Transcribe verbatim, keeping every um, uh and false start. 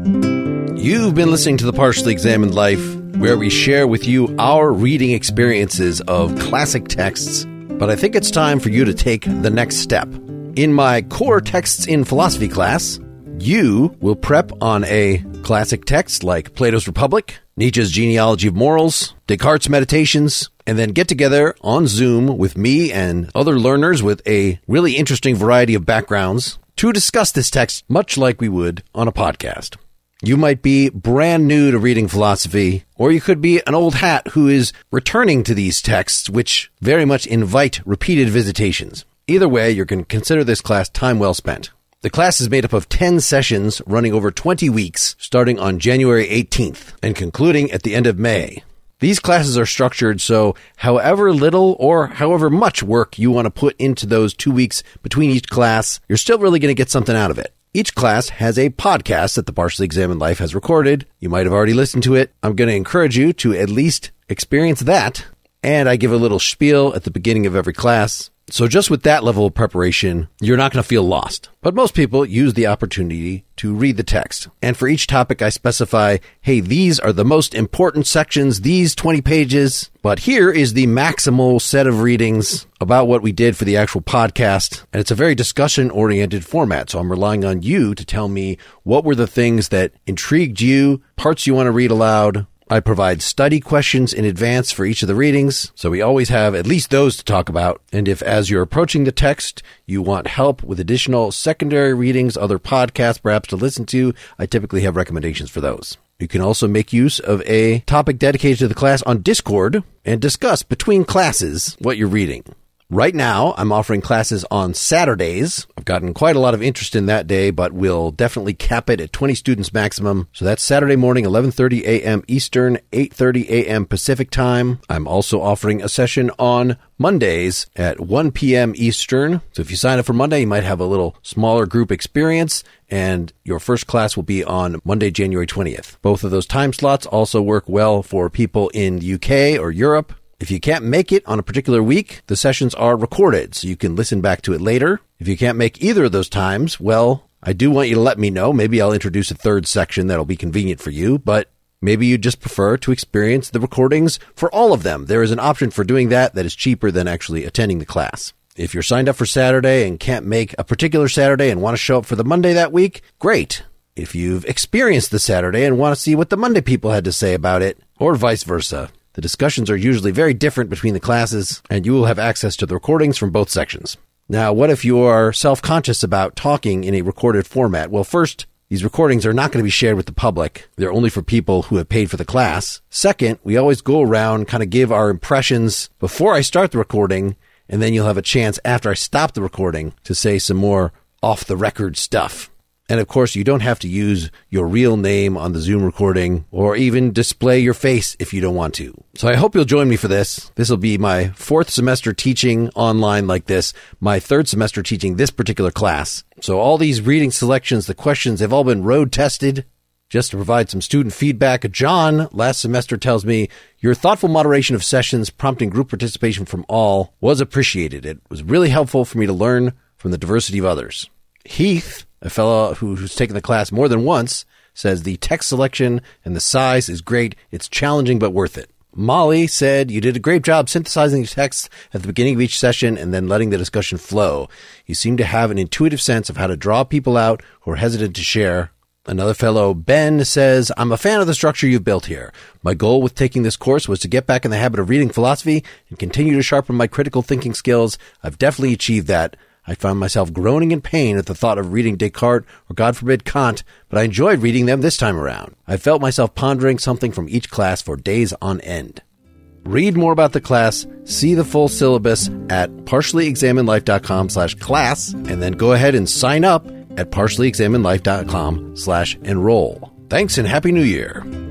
You've been listening to The Partially Examined Life, where we share with you our reading experiences of classic texts. But I think it's time for you to take the next step. In my core texts in philosophy class, you will prep on a classic text like Plato's Republic, Nietzsche's Genealogy of Morals, Descartes' Meditations, and then get together on Zoom with me and other learners with a really interesting variety of backgrounds to discuss this text much like we would on a podcast. You might be brand new to reading philosophy, or you could be an old hat who is returning to these texts, which very much invite repeated visitations. Either way, you're going to consider this class time well spent. The class is made up of ten sessions running over twenty weeks, starting on January eighteenth and concluding at the end of May. These classes are structured so however little or however much work you want to put into those two weeks between each class, you're still really going to get something out of it. Each class has a podcast that the Partially Examined Life has recorded. You might have already listened to it. I'm going to encourage you to at least experience that. And I give a little spiel at the beginning of every class. So just with that level of preparation, you're not going to feel lost. But most people use the opportunity to read the text. And for each topic, I specify, hey, these are the most important sections, these twenty pages. But here is the maximal set of readings about what we did for the actual podcast. And it's a very discussion-oriented format. So I'm relying on you to tell me what were the things that intrigued you, parts you want to read aloud. I provide study questions in advance for each of the readings, so we always have at least those to talk about. And if, as you're approaching the text, you want help with additional secondary readings, other podcasts perhaps to listen to, I typically have recommendations for those. You can also make use of a topic dedicated to the class on Discord and discuss between classes what you're reading. Right now, I'm offering classes on Saturdays. I've gotten quite a lot of interest in that day, but we'll definitely cap it at twenty students maximum. So that's Saturday morning, eleven thirty a.m. Eastern, eight thirty a.m. Pacific time. I'm also offering a session on Mondays at one p.m. Eastern. So if you sign up for Monday, you might have a little smaller group experience, and your first class will be on Monday, January twentieth. Both of those time slots also work well for people in the U K or Europe. If you can't make it on a particular week, the sessions are recorded, so you can listen back to it later. If you can't make either of those times, well, I do want you to let me know. Maybe I'll introduce a third section that'll be convenient for you, but maybe you just prefer to experience the recordings for all of them. There is an option for doing that that is cheaper than actually attending the class. If you're signed up for Saturday and can't make a particular Saturday and want to show up for the Monday that week, great. If you've experienced the Saturday and want to see what the Monday people had to say about it, or vice versa. The discussions are usually very different between the classes, and you will have access to the recordings from both sections. Now, what if you are self-conscious about talking in a recorded format? Well, first, these recordings are not going to be shared with the public. They're only for people who have paid for the class. Second, we always go around, kind of give our impressions before I start the recording, and then you'll have a chance after I stop the recording to say some more off-the-record stuff. And of course, you don't have to use your real name on the Zoom recording or even display your face if you don't want to. So I hope you'll join me for this. This will be my fourth semester teaching online like this, my third semester teaching this particular class. So all these reading selections, the questions have all been road tested. Just to provide some student feedback, John last semester tells me, your thoughtful moderation of sessions prompting group participation from all was appreciated. It was really helpful for me to learn from the diversity of others. Heath, a fellow who, who's taken the class more than once, says the text selection and the size is great. It's challenging but worth it. Molly said, you did a great job synthesizing the text at the beginning of each session and then letting the discussion flow. You seem to have an intuitive sense of how to draw people out who are hesitant to share. Another fellow, Ben, says, I'm a fan of the structure you've built here. My goal with taking this course was to get back in the habit of reading philosophy and continue to sharpen my critical thinking skills. I've definitely achieved that. I found myself groaning in pain at the thought of reading Descartes or, God forbid, Kant, but I enjoyed reading them this time around. I felt myself pondering something from each class for days on end. Read more about the class, see the full syllabus at partiallyexaminedlife.com slash class, and then go ahead and sign up at partiallyexaminedlife.com slash enroll. Thanks and Happy New Year.